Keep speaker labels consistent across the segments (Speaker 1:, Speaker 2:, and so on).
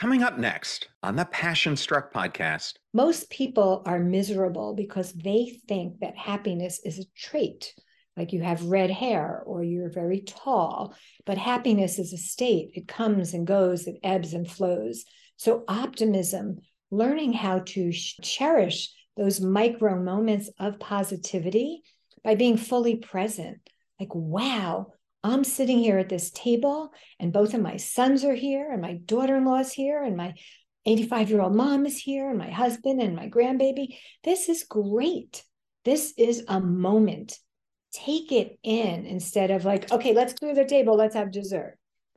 Speaker 1: Coming up next on the Passion Struck podcast.
Speaker 2: Most people are miserable because they think that happiness is a trait, like you have red hair or you're very tall. But happiness is a state. It comes and goes, it ebbs and flows. So optimism, learning how to cherish those micro moments of positivity by being fully present. Like, wow, I'm sitting here at this table and both of my sons are here and my daughter-in-law's here and my 85-year-old mom is here and my husband and my grandbaby. This is great. This is a moment. Take it in instead of like, okay, let's clear the table. Let's have dessert.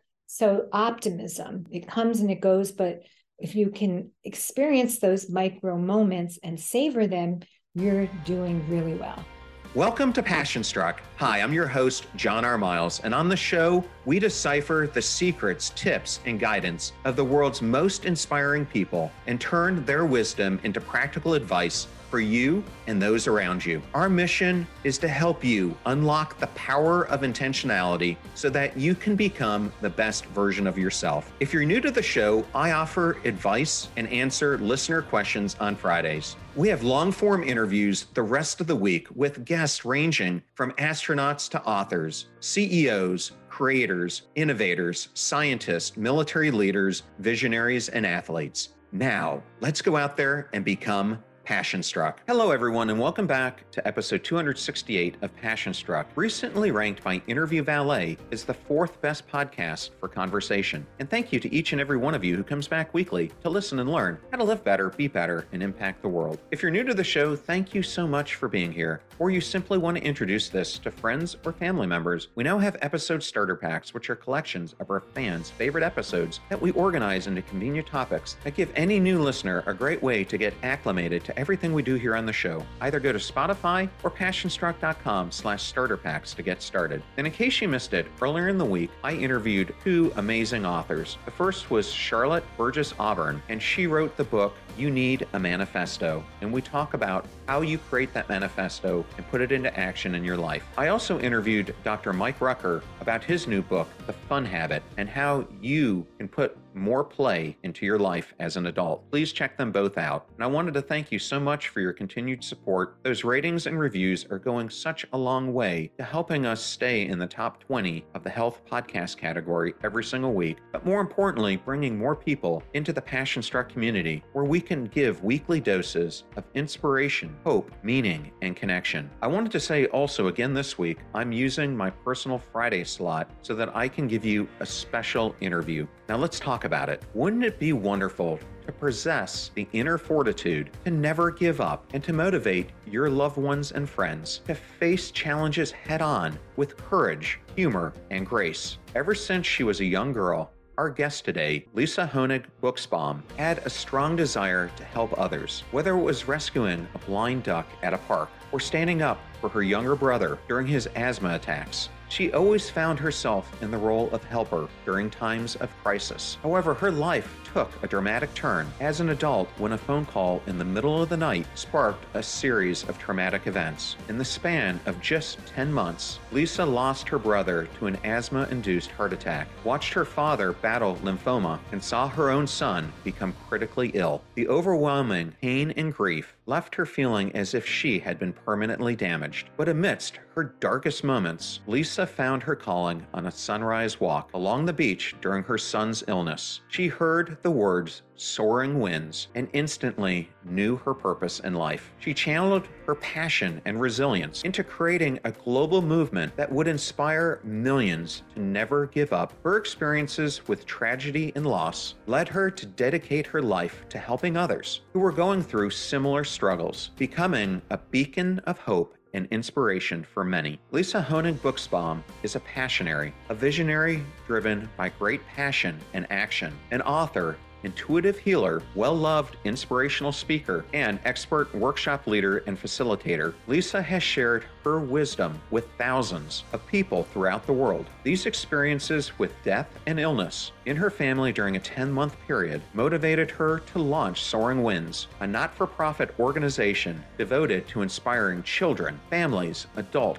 Speaker 2: So optimism, it comes and it goes, but if you can experience those micro moments and savor them, you're doing really well.
Speaker 1: Welcome to Passion Struck. Hi, I'm your host, John R. Miles, and on the show, we decipher the secrets, tips, and guidance of the world's most inspiring people and turn their wisdom into practical advice for you and those around you. Our mission is to help you unlock the power of intentionality so that you can become the best version of yourself. If you're new to the show, I offer advice and answer listener questions on Fridays. We have long-form interviews the rest of the week with guests ranging from astronauts to authors, CEOs, creators, innovators, scientists, military leaders, visionaries, and athletes. Now, let's go out there and become Passion Struck. Hello, everyone, and welcome back to episode 268 of Passion Struck, recently ranked by Interview Valet as the 4th best podcast for conversation. And thank you to each and every one of you who comes back weekly to listen and learn how to live better, be better, and impact the world. If you're new to the show, thank you so much for being here. Or you simply want to introduce this to friends or family members, we now have episode starter packs, which are collections of our fans' favorite episodes that we organize into convenient topics that give any new listener a great way to get acclimated to everything we do here on the show. Either go to Spotify or passionstruck.com/starter packs to get started. And in case you missed it, earlier in the week, I interviewed 2 amazing authors. The first was Charlotte Burgess Auburn, and she wrote the book, You Need a Manifesto. And we talk about how you create that manifesto and put it into action in your life. I also interviewed Dr. Mike Rucker about his new book, The Fun Habit, and how you can put more play into your life as an adult. Please check them both out. And I wanted to thank you so much for your continued support. Those ratings and reviews are going such a long way to helping us stay in the top 20 of the health podcast category every single week, but more importantly, bringing more people into the Passion Struck community where we can give weekly doses of inspiration, hope, meaning, and connection. I wanted to say also again this week, I'm using my personal Friday slot so that I can give you a special interview. Now let's talk about it. Wouldn't it be wonderful to possess the inner fortitude to never give up and to motivate your loved ones and friends to face challenges head on with courage, humor, and grace? Ever since she was a young girl, our guest today, Lisa Honig Buxbaum, had a strong desire to help others, whether it was rescuing a blind duck at a park or standing up for her younger brother during his asthma attacks. She always found herself in the role of helper during times of crisis. However, her life took a dramatic turn as an adult when a phone call in the middle of the night sparked a series of traumatic events. In the span of just 10 months, Lisa lost her brother to an asthma-induced heart attack, watched her father battle lymphoma, and saw her own son become critically ill. The overwhelming pain and grief left her feeling as if she had been permanently damaged. But amidst her darkest moments, Lisa found her calling on a sunrise walk along the beach during her son's illness. She heard the words soaring winds and instantly knew her purpose in life. She channeled her passion and resilience into creating a global movement that would inspire millions to never give up. Her experiences with tragedy and loss led her to dedicate her life to helping others who were going through similar struggles, becoming a beacon of hope and inspiration for many. Lisa Honig Buxbaum is a passionary, a visionary driven by great passion and action, an author, intuitive healer, well-loved inspirational speaker, and expert workshop leader and facilitator. Lisa has shared her wisdom with thousands of people throughout the world. These experiences with death and illness in her family during a 10-month period motivated her to launch Soaring Winds, a not-for-profit organization devoted to inspiring children, families, adults,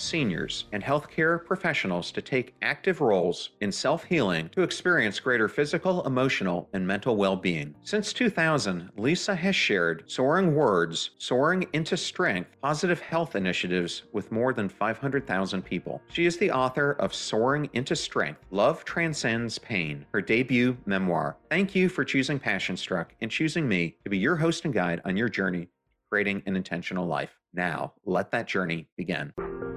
Speaker 1: seniors, and healthcare professionals to take active roles in self-healing to experience greater physical, emotional, and mental well-being. Since 2000, Lisa has shared Soaring Words, Soaring into Strength, positive health initiatives with more than 500,000 people. She is the author of Soaring into Strength, Love Transcends Pain, her debut memoir. Thank you for choosing Passion Struck and choosing me to be your host and guide on your journey creating an intentional life. Now, let that journey begin.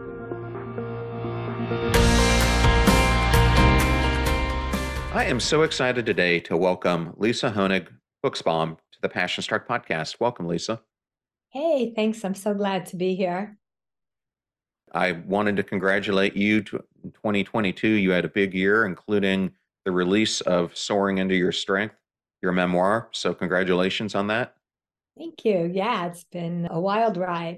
Speaker 1: I am so excited today to welcome Lisa Honig Buxbaum to the Passion Struck podcast. Welcome, Lisa.
Speaker 2: Hey, thanks. I'm so glad to be here.
Speaker 1: I wanted to congratulate you in 2022. You had a big year, including the release of Soaring into Your Strength, your memoir. So congratulations on that.
Speaker 2: Thank you. Yeah, it's been a wild ride.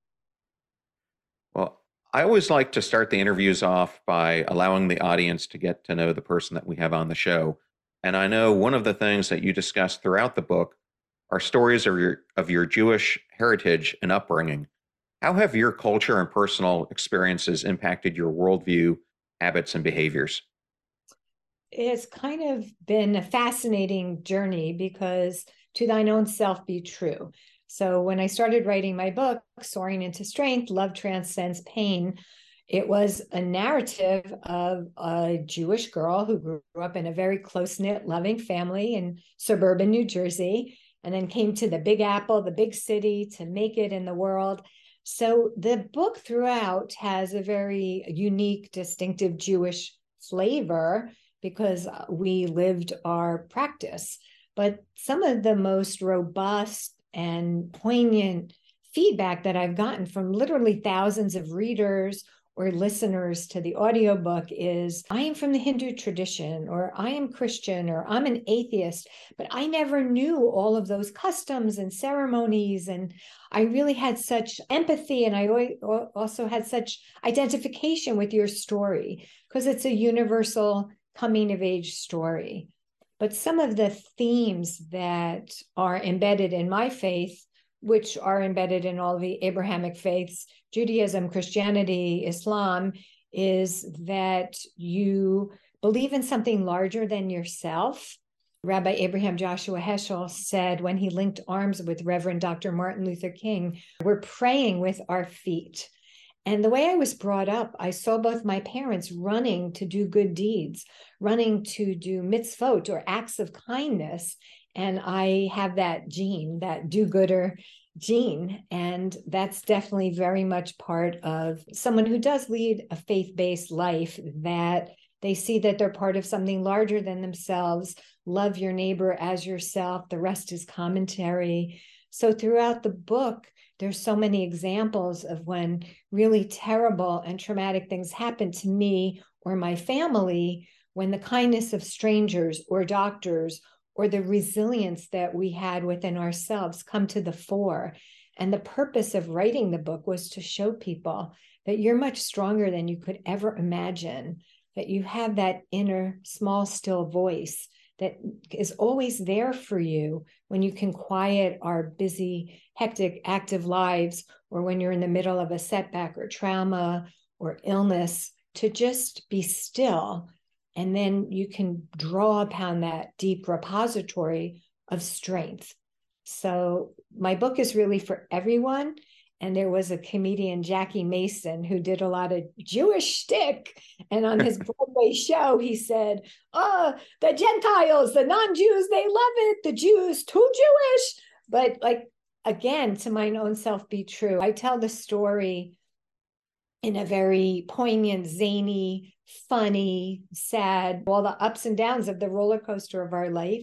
Speaker 1: Well, I always like to start the interviews off by allowing the audience to get to know the person that we have on the show. And I know one of the things that you discuss throughout the book are stories of your Jewish heritage and upbringing. How have your culture and personal experiences impacted your worldview, habits, and behaviors?
Speaker 2: It's kind of been a fascinating journey because to thine own self be true. So when I started writing my book, Soaring into Strength, Love Transcends Pain, it was a narrative of a Jewish girl who grew up in a very close-knit, loving family in suburban New Jersey, and then came to the Big Apple, the big city, to make it in the world. So the book throughout has a very unique, distinctive Jewish flavor because we lived our practice. But some of the most robust and poignant feedback that I've gotten from literally thousands of readers or listeners to the audiobook is, I am from the Hindu tradition, or I am Christian, or I'm an atheist, but I never knew all of those customs and ceremonies. And I really had such empathy, and I also had such identification with your story because it's a universal coming of age story. But some of the themes that are embedded in my faith, which are embedded in all the Abrahamic faiths, Judaism, Christianity, Islam, is that you believe in something larger than yourself. Rabbi Abraham Joshua Heschel said when he linked arms with Reverend Dr. Martin Luther King, we're praying with our feet. And the way I was brought up, I saw both my parents running to do good deeds, running to do mitzvot or acts of kindness. And I have that gene, that do-gooder gene. And that's definitely very much part of someone who does lead a faith-based life, that they see that they're part of something larger than themselves. Love your neighbor as yourself. The rest is commentary. So throughout the book, there's so many examples of when really terrible and traumatic things happen to me or my family, when the kindness of strangers or doctors or the resilience that we had within ourselves come to the fore. And the purpose of writing the book was to show people that you're much stronger than you could ever imagine, that you have that inner small, still voice that is always there for you when you can quiet our busy, hectic, active lives, or when you're in the middle of a setback or trauma or illness, to just be still. And then you can draw upon that deep repository of strength. So my book is really for everyone. And there was a comedian, Jackie Mason, who did a lot of Jewish shtick. And on his Broadway show, he said, oh, the Gentiles, the non-Jews, they love it. The Jews, too Jewish. But like, again, to mine own self be true, I tell the story in a very poignant, zany, funny, sad, all the ups and downs of the roller coaster of our life.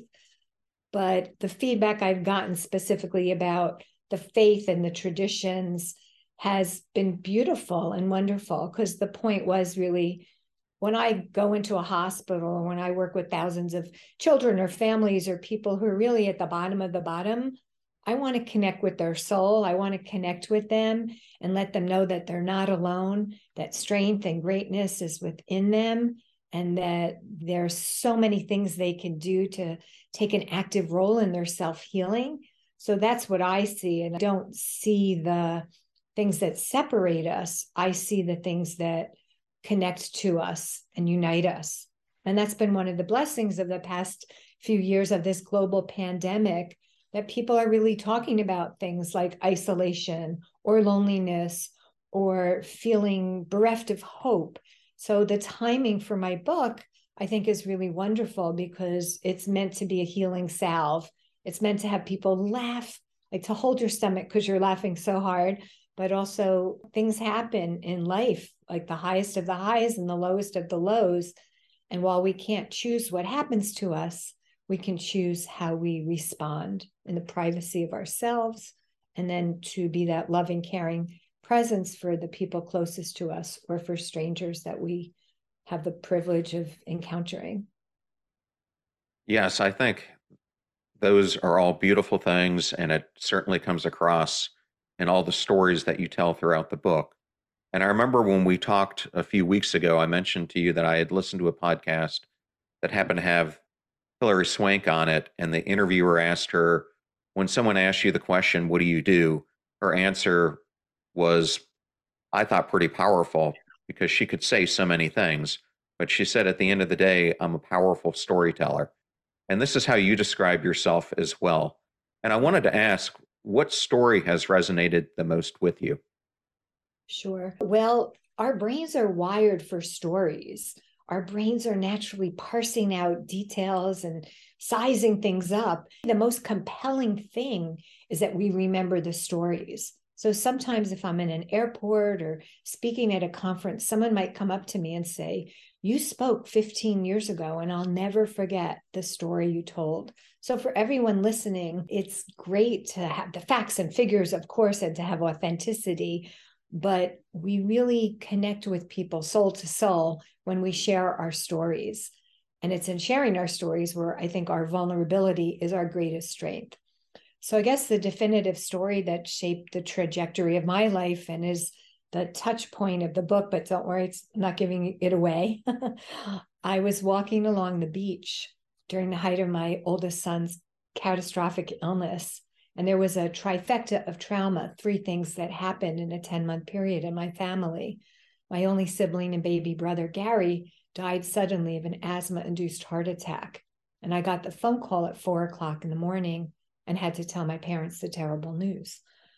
Speaker 2: But the feedback I've gotten specifically about the faith and the traditions has been beautiful and wonderful, because the point was really, when I go into a hospital or when I work with thousands of children or families or people who are really at the bottom of the bottom, I want to connect with their soul. I want to connect with them and let them know that they're not alone, that strength and greatness is within them, and that there's so many things they can do to take an active role in their self-healing. So that's what I see. And I don't see the things that separate us, I see the things that connect to us and unite us. And that's been one of the blessings of the past few years of this global pandemic, that people are really talking about things like isolation or loneliness or feeling bereft of hope. So the timing for my book, I think, is really wonderful because it's meant to be a healing salve. It's meant to have people laugh, like to hold your stomach because you're laughing so hard, but also things happen in life, like the highest of the highs and the lowest of the lows. And while we can't choose what happens to us, we can choose how we respond in the privacy of ourselves, and then to be that loving, caring presence for the people closest to us or for strangers that we have the privilege of encountering.
Speaker 1: Yes, I think those are all beautiful things, and it certainly comes across in all the stories that you tell throughout the book. And I remember when we talked a few weeks ago, I mentioned to you that I had listened to a podcast that happened to have Hilary Swank on it, and the interviewer asked her, when someone asks you the question, "What do you do?" her answer was, I thought, pretty powerful, because she could say so many things. But she said, at the end of the day, I'm a powerful storyteller. And this is how you describe yourself as well. And I wanted to ask, what story has resonated the most with you?
Speaker 2: Sure. Well, our brains are wired for stories. Our brains are naturally parsing out details and sizing things up. The most compelling thing is that we remember the stories. So sometimes if I'm in an airport or speaking at a conference, someone might come up to me and say, "You spoke 15 years ago, and I'll never forget the story you told." So for everyone listening, it's great to have the facts and figures, of course, and to have authenticity, but we really connect with people soul to soul when we share our stories. And it's in sharing our stories where I think our vulnerability is our greatest strength. So I guess the definitive story that shaped the trajectory of my life and is the touch point of the book, but don't worry, it's not giving it away. I was walking along the beach during the height of my oldest son's catastrophic illness. And there was a trifecta of trauma, three things that happened in a 10-month period in my family. My only sibling and baby brother, Gary, died suddenly of an asthma-induced heart attack. And I got the phone call at 4 o'clock in the morning and had to tell my parents the terrible news.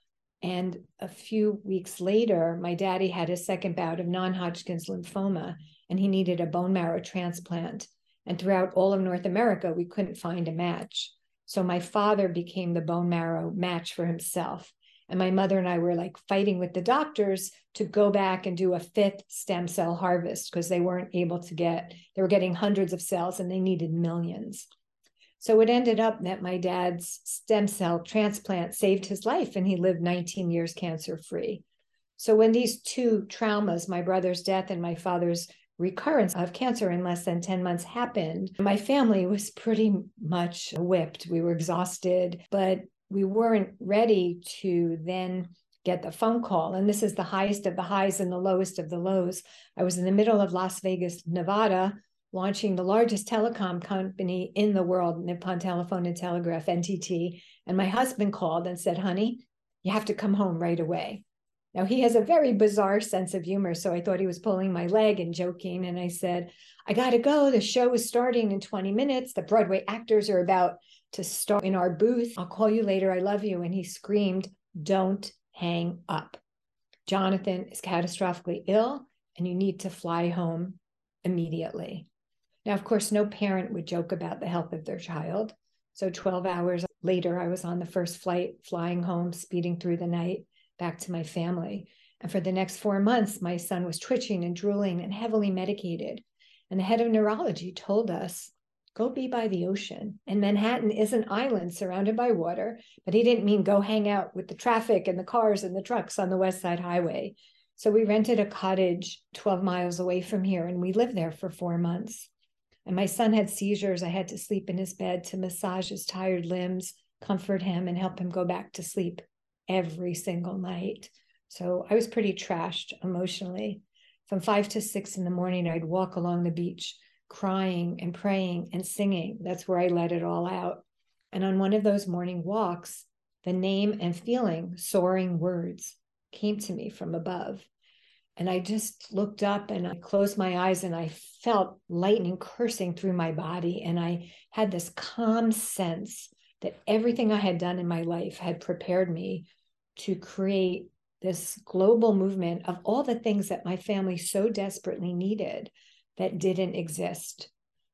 Speaker 2: And a few weeks later, my daddy had a second bout of non-Hodgkin's lymphoma, and he needed a bone marrow transplant. And throughout all of North America, we couldn't find a match. So my father became the bone marrow match for himself. And my mother and I were like fighting with the doctors to go back and do a fifth stem cell harvest because they weren't able to they were getting hundreds of cells and they needed millions. So it ended up that my dad's stem cell transplant saved his life and he lived 19 years cancer-free. So when these two traumas, my brother's death and my father's recurrence of cancer in less than 10 months happened, my family was pretty much whipped. We were exhausted, but we weren't ready to then get the phone call. And this is the highest of the highs and the lowest of the lows. I was in the middle of Las Vegas, Nevada, launching the largest telecom company in the world, Nippon Telephone and Telegraph, NTT. And my husband called and said, "Honey, you have to come home right away." Now, he has a very bizarre sense of humor, so I thought he was pulling my leg and joking. And I said, "I got to go. The show is starting in 20 minutes. The Broadway actors are about to start in our booth. I'll call you later. I love you." And he screamed, "Don't hang up. Jonathan is catastrophically ill, and you need to fly home immediately." Now, of course, no parent would joke about the health of their child. So 12 hours later, I was on the first flight, flying home, speeding through the night, back to my family. And for the next 4 months, my son was twitching and drooling and heavily medicated. And the head of neurology told us, "Go be by the ocean." And Manhattan is an island surrounded by water, but he didn't mean go hang out with the traffic and the cars and the trucks on the West Side Highway. So we rented a cottage 12 miles away from here, and we lived there for 4 months. And my son had seizures. I had to sleep in his bed to massage his tired limbs, comfort him, and help him go back to sleep every single night. So I was pretty trashed emotionally. From 5 to 6 in the morning, I'd walk along the beach, crying and praying and singing. That's where I let it all out. And on one of those morning walks, the name and feeling, soaring words, came to me from above. And I just looked up and I closed my eyes and I felt lightning coursing through my body. And I had this calm sense that everything I had done in my life had prepared me to create this global movement of all the things that my family so desperately needed that didn't exist.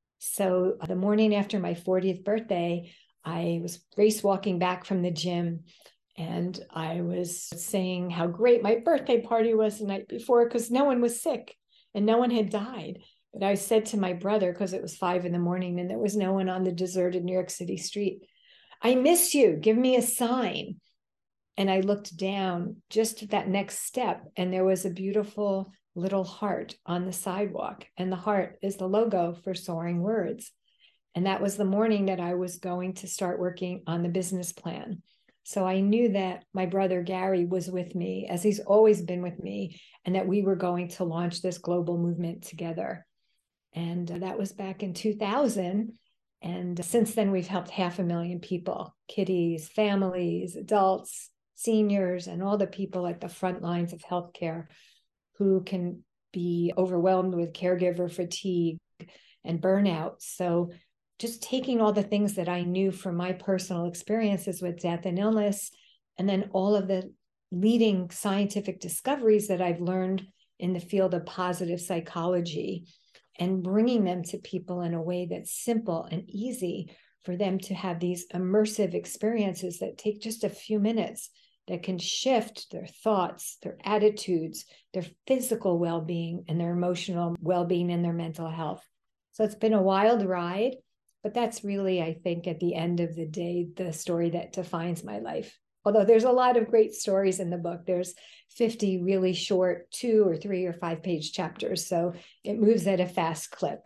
Speaker 2: So the morning after my 40th birthday, I was race walking back from the gym, and I was saying how great my birthday party was the night before because no one was sick and no one had died. But I said to my brother, because it was 5 a.m. and there was no one on the deserted New York City street, I miss you. Give me a sign. And I looked down just that next step, and there was a beautiful little heart on the sidewalk. And the heart is the logo for Soaring Words. And that was the morning that I was going to start working on the business plan. So I knew that my brother Gary was with me, as he's always been with me, and that we were going to launch this global movement together. And that was back in 2000. And since then, we've helped 500,000 people, kiddies, families, adults, seniors, and all the people at the front lines of healthcare who can be overwhelmed with caregiver fatigue and burnout. So just taking all the things that I knew from my personal experiences with death and illness, and then all of the leading scientific discoveries that I've learned in the field of positive psychology, and bringing them to people in a way that's simple and easy for them to have these immersive experiences that take just a few minutes, that can shift their thoughts, their attitudes, their physical well-being, and their emotional well-being and their mental health. So it's been a wild ride, but that's really, I think, at the end of the day, the story that defines my life. Although there's a lot of great stories in the book. There's 50 really short 2 or 3 or 5 page chapters. So it moves at a fast clip.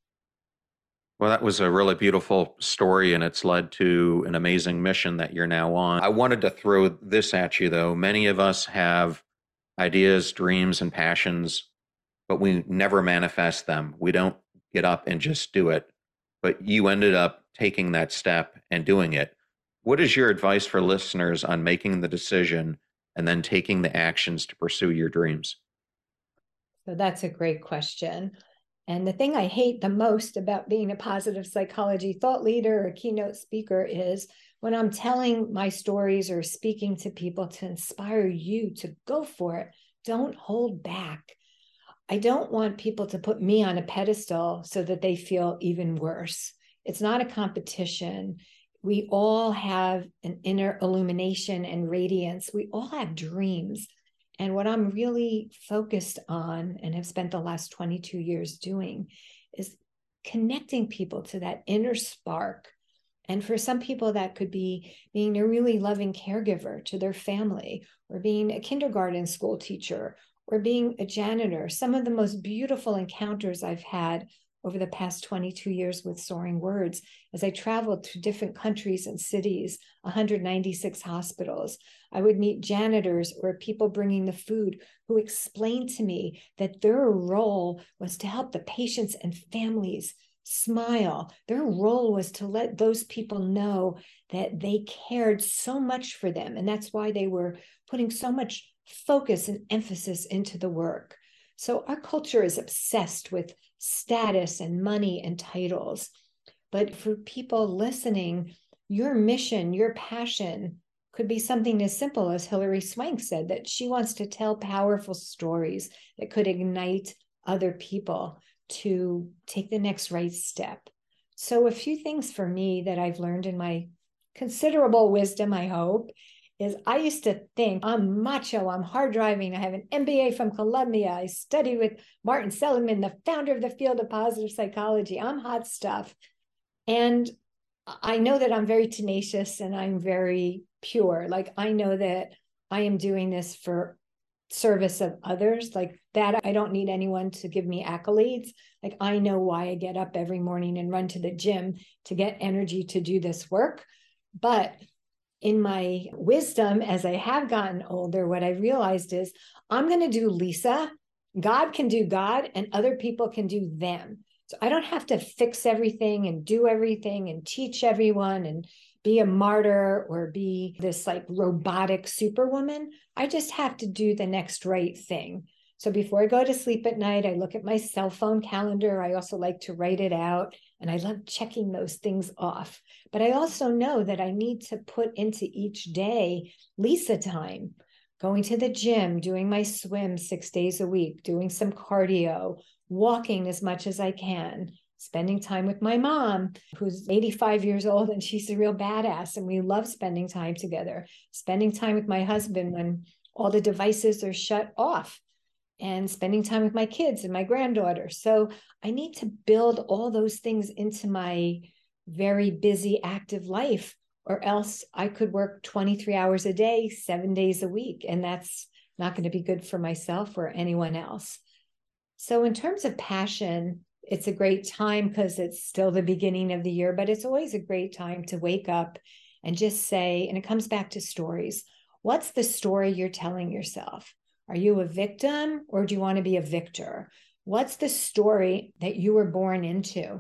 Speaker 1: Well, that was a really beautiful story, and it's led to an amazing mission that you're now on. I wanted to throw this at you, though. Many of us have ideas, dreams, and passions, but we never manifest them. We don't get up and just do it. But you ended up taking that step and doing it. What is your advice for listeners on making the decision and then taking the actions to pursue your dreams?
Speaker 2: So that's a great question. And the thing I hate the most about being a positive psychology thought leader or keynote speaker is when I'm telling my stories or speaking to people to inspire you to go for it, don't hold back. I don't want people to put me on a pedestal so that they feel even worse. It's not a competition. We all have an inner illumination and radiance. We all have dreams. And what I'm really focused on and have spent the last 22 years doing is connecting people to that inner spark. And for some people, that could be being a really loving caregiver to their family, or being a kindergarten school teacher, or being a janitor. Some of the most beautiful encounters I've had over the past 22 years with Soaring Words, as I traveled to different countries and cities, 196 hospitals, I would meet janitors or people bringing the food who explained to me that their role was to help the patients and families smile. Their role was to let those people know that they cared so much for them. And that's why they were putting so much focus and emphasis into the work. So our culture is obsessed with status and money and titles. But for people listening, your mission, your passion could be something as simple as Hilary Swank said, that she wants to tell powerful stories that could ignite other people to take the next right step. So a few things for me that I've learned in my considerable wisdom, I hope, is I used to think I'm macho, I'm hard driving, I have an MBA from Columbia, I studied with Martin Seligman, the founder of the field of positive psychology, I'm hot stuff. And I know that I'm very tenacious and I'm very pure. Like, I know that I am doing this for service of others. Like that, I don't need anyone to give me accolades. Like, I know why I get up every morning and run to the gym to get energy to do this work. But in my wisdom, as I have gotten older, what I realized is I'm going to do Lisa. God can do God and other people can do them. So I don't have to fix everything and do everything and teach everyone and be a martyr or be this like robotic superwoman. I just have to do the next right thing. So before I go to sleep at night, I look at my cell phone calendar. I also like to write it out, and I love checking those things off. But I also know that I need to put into each day Lisa time, going to the gym, doing my swim 6 days a week, doing some cardio, walking as much as I can, spending time with my mom, who's 85 years old, and she's a real badass. And we love spending time together, spending time with my husband when all the devices are shut off, and spending time with my kids and my granddaughter. So I need to build all those things into my very busy, active life, or else I could work 23 hours a day, 7 days a week. And that's not going to be good for myself or anyone else. So in terms of passion, it's a great time because it's still the beginning of the year, but it's always a great time to wake up and just say, and it comes back to stories. What's the story you're telling yourself? Are you a victim or do you want to be a victor? What's the story that you were born into?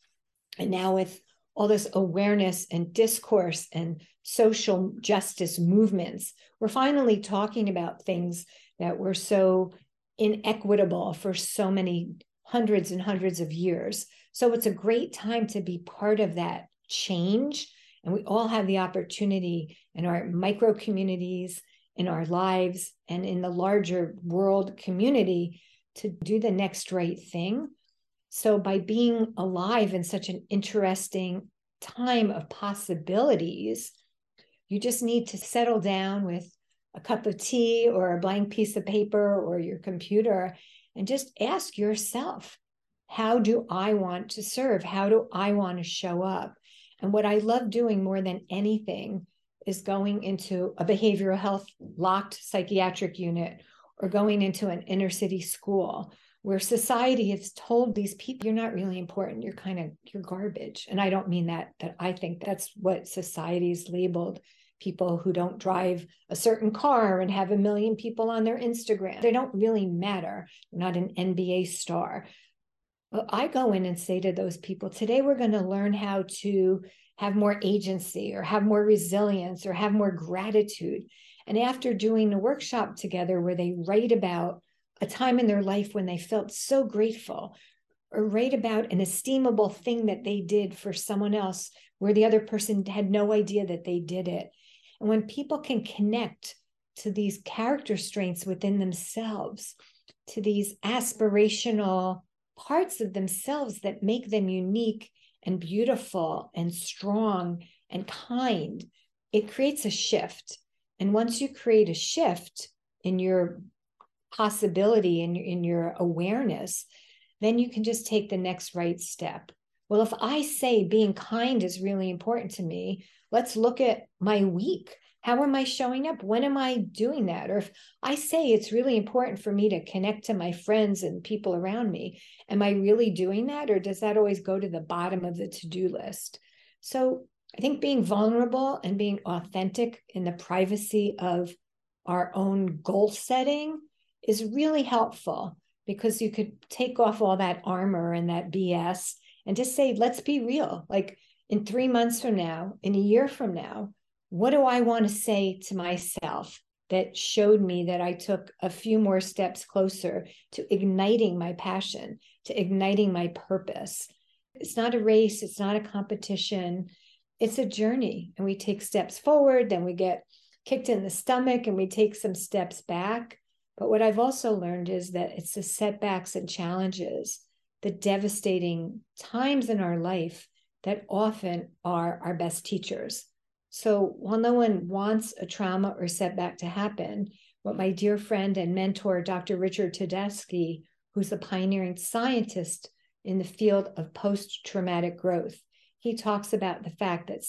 Speaker 2: And now with all this awareness and discourse and social justice movements, we're finally talking about things that were so inequitable for so many hundreds and hundreds of years. So it's a great time to be part of that change. And we all have the opportunity in our micro communities, in our lives, and in the larger world community to do the next right thing. So by being alive in such an interesting time of possibilities, you just need to settle down with a cup of tea or a blank piece of paper or your computer and just ask yourself, how do I want to serve? How do I want to show up? And what I love doing more than anything is going into a behavioral health locked psychiatric unit or going into an inner city school where society has told these people, you're not really important. You're garbage. And I don't mean that I think that's what society's labeled people who don't drive a certain car and have 1 million people on their Instagram. They don't really matter. They're not an NBA star. Well, I go in and say to those people, today we're going to learn how to have more agency or have more resilience or have more gratitude. And after doing a workshop together where they write about a time in their life when they felt so grateful, or write about an estimable thing that they did for someone else where the other person had no idea that they did it. And when people can connect to these character strengths within themselves, to these aspirational parts of themselves that make them unique and beautiful and strong and kind, it creates a shift. And once you create a shift in your possibility, in your awareness, then you can just take the next right step. Well, if I say being kind is really important to me, let's look at my week. How am I showing up? When am I doing that? Or if I say it's really important for me to connect to my friends and people around me, am I really doing that? Or does that always go to the bottom of the to-do list? So I think being vulnerable and being authentic in the privacy of our own goal setting is really helpful, because you could take off all that armor and that BS and just say, let's be real. Like in 3 months from now, in a year from now, what do I want to say to myself that showed me that I took a few more steps closer to igniting my passion, to igniting my purpose? It's not a race. It's not a competition. It's a journey. And we take steps forward, then we get kicked in the stomach and we take some steps back. But what I've also learned is that it's the setbacks and challenges, the devastating times in our life that often are our best teachers. So while no one wants a trauma or setback to happen, what my dear friend and mentor, Dr. Richard Tedeschi, who's a pioneering scientist in the field of post-traumatic growth, he talks about the fact that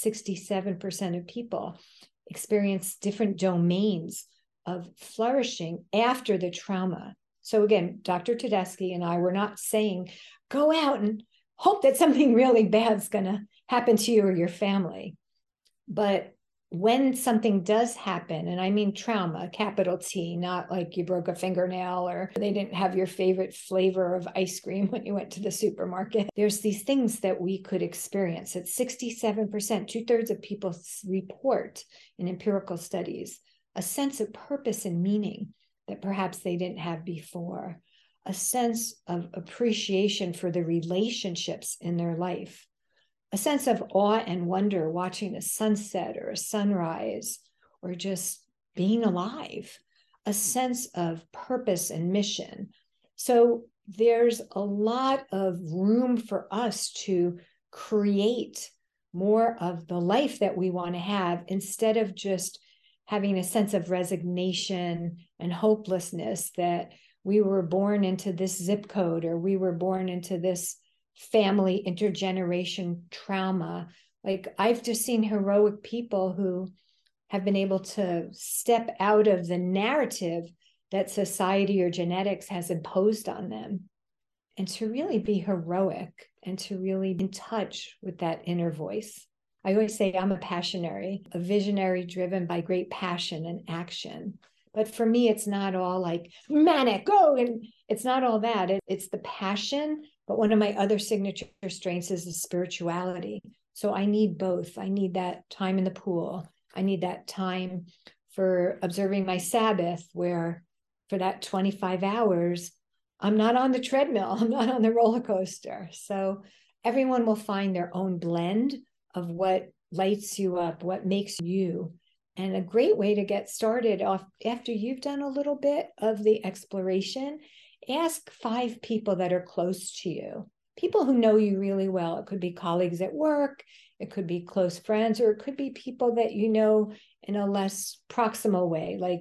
Speaker 2: 67% of people experience different domains of flourishing after the trauma. So again, Dr. Tedeschi and I were not saying, go out and hope that something really bad's going to happen to you or your family. But when something does happen, and I mean trauma, capital T, not like you broke a fingernail or they didn't have your favorite flavor of ice cream when you went to the supermarket. There's these things that we could experience. It's 67%, 2/3 of people report in empirical studies a sense of purpose and meaning that perhaps they didn't have before, a sense of appreciation for the relationships in their life, a sense of awe and wonder watching a sunset or a sunrise, or just being alive, a sense of purpose and mission. So there's a lot of room for us to create more of the life that we want to have, instead of just having a sense of resignation and hopelessness that we were born into this zip code, or we were born into this family intergeneration trauma. Like, I've just seen heroic people who have been able to step out of the narrative that society or genetics has imposed on them, and to really be heroic and to really be in touch with that inner voice. I always say I'm a passionary, a visionary driven by great passion and action. But for me, it's not all like manic, and it's not all that. It's the passion. But one of my other signature strengths is the spirituality. So I need both. I need that time in the pool. I need that time for observing my Sabbath, where for that 25 hours, I'm not on the treadmill. I'm not on the roller coaster. So everyone will find their own blend of what lights you up, what makes you. And a great way to get started off, after you've done a little bit of the exploration, ask 5 people that are close to you, people who know you really well. It could be colleagues at work, it could be close friends, or it could be people that you know in a less proximal way, like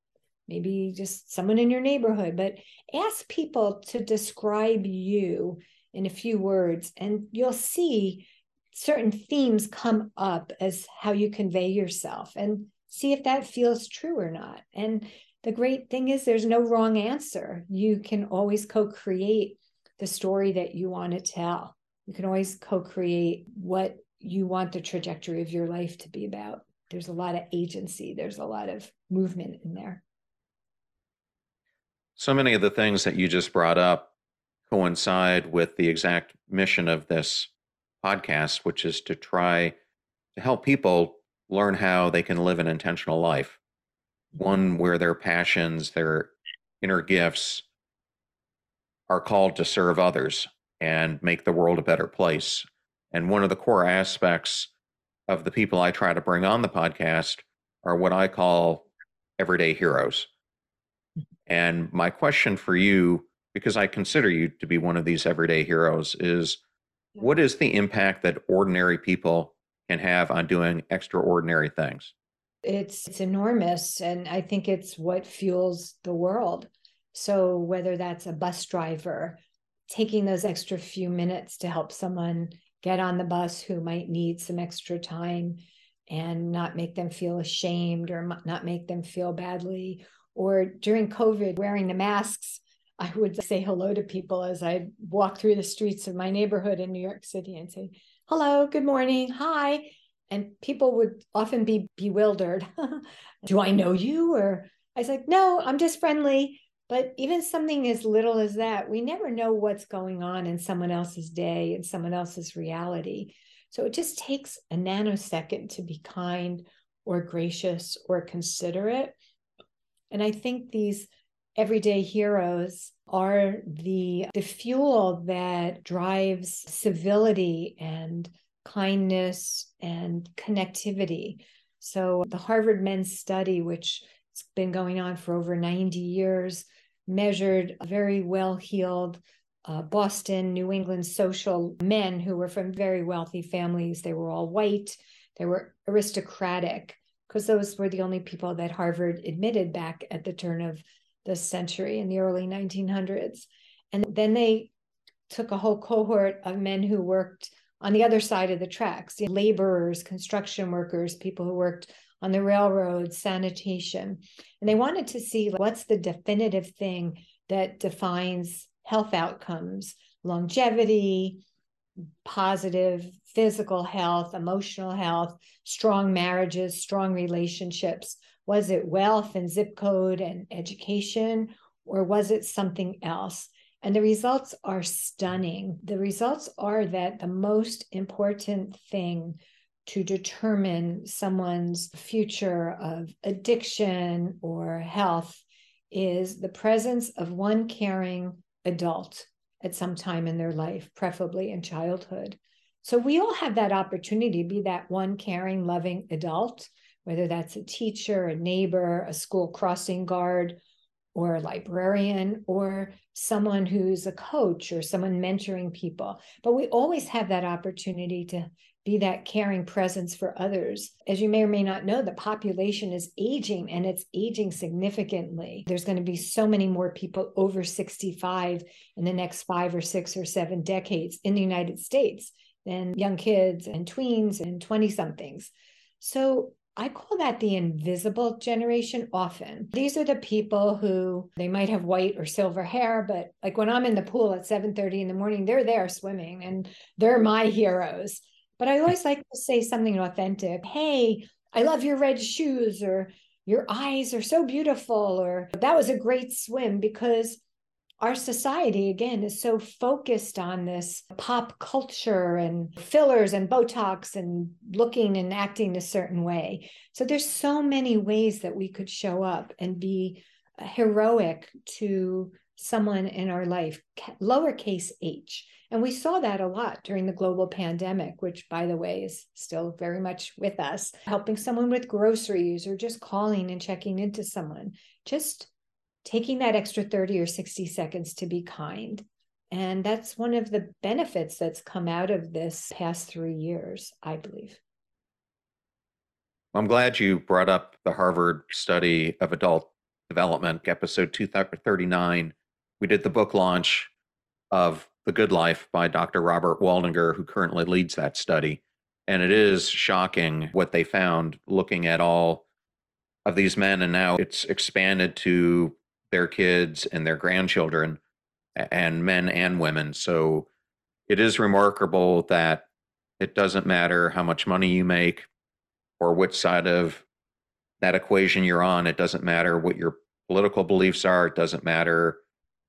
Speaker 2: maybe just someone in your neighborhood. But ask people to describe you in a few words, and you'll see certain themes come up as how you convey yourself, and see if that feels true or not. And the great thing is there's no wrong answer. You can always co-create the story that you want to tell. You can always co-create what you want the trajectory of your life to be about. There's a lot of agency. There's a lot of movement in there.
Speaker 1: So many of the things that you just brought up coincide with the exact mission of this podcast, which is to try to help people learn how they can live an intentional life, one where their passions, their inner gifts are called to serve others and make the world a better place. And one of the core aspects of the people I try to bring on the podcast are what I call everyday heroes. And my question for you, because I consider you to be one of these everyday heroes, is what is the impact that ordinary people can have on doing extraordinary things?
Speaker 2: It's enormous. And I think it's what fuels the world. So whether that's a bus driver, taking those extra few minutes to help someone get on the bus who might need some extra time, and not make them feel ashamed or not make them feel badly. Or during COVID, wearing the masks, I would say hello to people as I walk through the streets of my neighborhood in New York City and say, hello, good morning, hi. And people would often be bewildered. Do I know you? Or I was like, no, I'm just friendly. But even something as little as that, we never know what's going on in someone else's day and someone else's reality. So it just takes a nanosecond to be kind or gracious or considerate. And I think these everyday heroes are the fuel that drives civility and kindness and connectivity. So the Harvard Men's Study, which has been going on for over 90 years, measured very well-heeled Boston, New England social men who were from very wealthy families. They were all white. They were aristocratic, because those were the only people that Harvard admitted back at the turn of the century in the early 1900s. And then they took a whole cohort of men who worked on the other side of the tracks, laborers, construction workers, people who worked on the railroad, sanitation. And they wanted to see what's the definitive thing that defines health outcomes, longevity, positive physical health, emotional health, strong marriages, strong relationships? Was it wealth and zip code and education, or was it something else? And the results are stunning. The results are that the most important thing to determine someone's future of addiction or health is the presence of one caring adult at some time in their life, preferably in childhood. So we all have that opportunity to be that one caring, loving adult, whether that's a teacher, a neighbor, a school crossing guard, or a librarian, or someone who's a coach or someone mentoring people. But we always have that opportunity to be that caring presence for others. As you may or may not know, the population is aging, and it's aging significantly. There's going to be so many more people over 65 in the next 5 or 6 or 7 decades in the United States than young kids and tweens and 20-somethings. So I call that the invisible generation often. These are the people who, they might have white or silver hair, but like when I'm in the pool at 7:30 in the morning, they're there swimming and they're my heroes. But I always like to say something authentic. Hey, I love your red shoes, or your eyes are so beautiful, or that was a great swim, because our society, again, is so focused on this pop culture and fillers and Botox and looking and acting a certain way. So there's so many ways that we could show up and be heroic to someone in our life, lowercase h. And we saw that a lot during the global pandemic, which, by the way, is still very much with us, helping someone with groceries or just calling and checking into someone, just taking that extra 30 or 60 seconds to be kind. And that's one of the benefits that's come out of this past 3 years, I believe.
Speaker 1: I'm glad you brought up the Harvard study of adult development, episode 239. We did the book launch of The Good Life by Dr. Robert Waldinger, who currently leads that study. And it is shocking what they found looking at all of these men. And now it's expanded to their kids and their grandchildren, and men and women. So it is remarkable that it doesn't matter how much money you make or which side of that equation you're on. It doesn't matter what your political beliefs are. It doesn't matter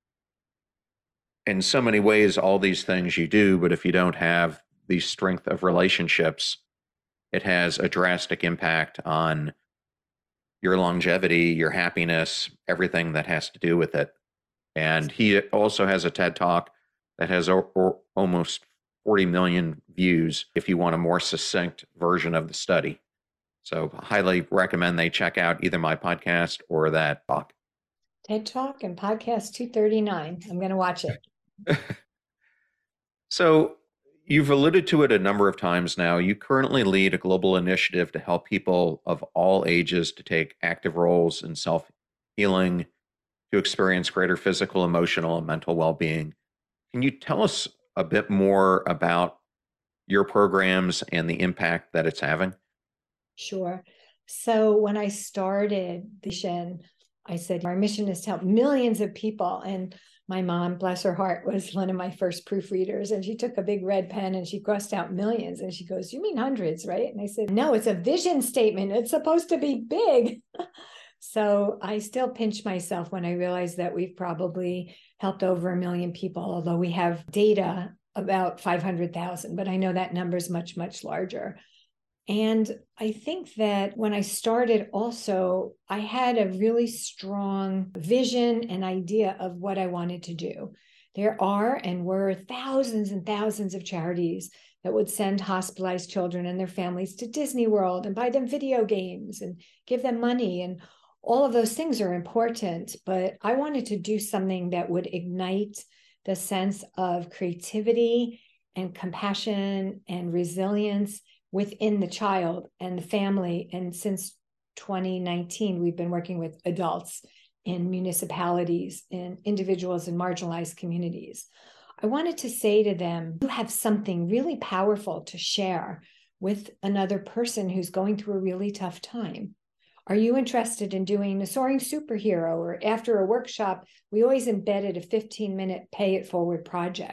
Speaker 1: in so many ways, all these things you do, but if you don't have the strength of relationships, it has a drastic impact on your longevity, your happiness, everything that has to do with it. And he also has a TED Talk that has almost 40 million views if you want a more succinct version of the study. So highly recommend they check out either my podcast or that talk.
Speaker 2: TED Talk and podcast 239. I'm going to watch it.
Speaker 1: So you've alluded to it a number of times now. You currently lead a global initiative to help people of all ages to take active roles in self-healing, to experience greater physical, emotional, and mental well-being. Can you tell us a bit more about your programs and the impact that it's having?
Speaker 2: Sure. So when I started the mission, I said, our mission is to help millions of people. And my mom, bless her heart, was one of my first proofreaders. And she took a big red pen and she crossed out millions. And she goes, you mean hundreds, right? And I said, no, it's a vision statement. It's supposed to be big. So I still pinch myself when I realize that we've probably helped over 1 million people, although we have data about 500,000. But I know that number is much, much larger. And I think that when I started also, I had a really strong vision and idea of what I wanted to do. There are and were thousands and thousands of charities that would send hospitalized children and their families to Disney World and buy them video games and give them money. And all of those things are important, but I wanted to do something that would ignite the sense of creativity and compassion and resilience within the child and the family. And since 2019, we've been working with adults in municipalities and individuals in marginalized communities. I wanted to say to them, you have something really powerful to share with another person who's going through a really tough time. Are you interested in doing a soaring superhero? Or after a workshop, we always embedded a 15-minute pay it forward project.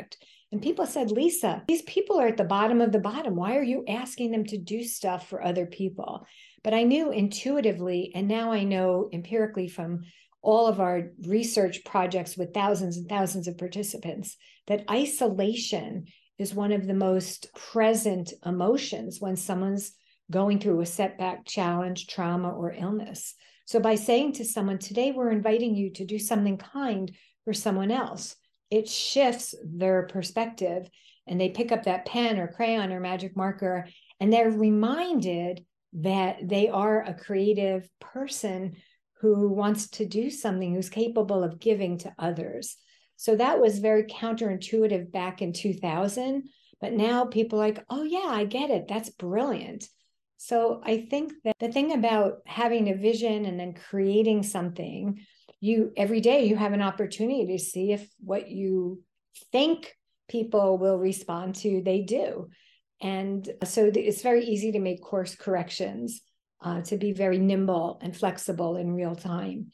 Speaker 2: And people said, Lisa, these people are at the bottom of the bottom. Why are you asking them to do stuff for other people? But I knew intuitively, and now I know empirically from all of our research projects with thousands and thousands of participants, that isolation is one of the most present emotions when someone's going through a setback, challenge, trauma, or illness. So by saying to someone, today we're inviting you to do something kind for someone else, it shifts their perspective, and they pick up that pen or crayon or magic marker, and they're reminded that they are a creative person who wants to do something, who's capable of giving to others. So that was very counterintuitive back in 2000, but now people are like, oh yeah, I get it. That's brilliant. So I think that the thing about having a vision and then creating something, every day you have an opportunity to see if what you think people will respond to, they do. And so it's very easy to make course corrections, to be very nimble and flexible in real time.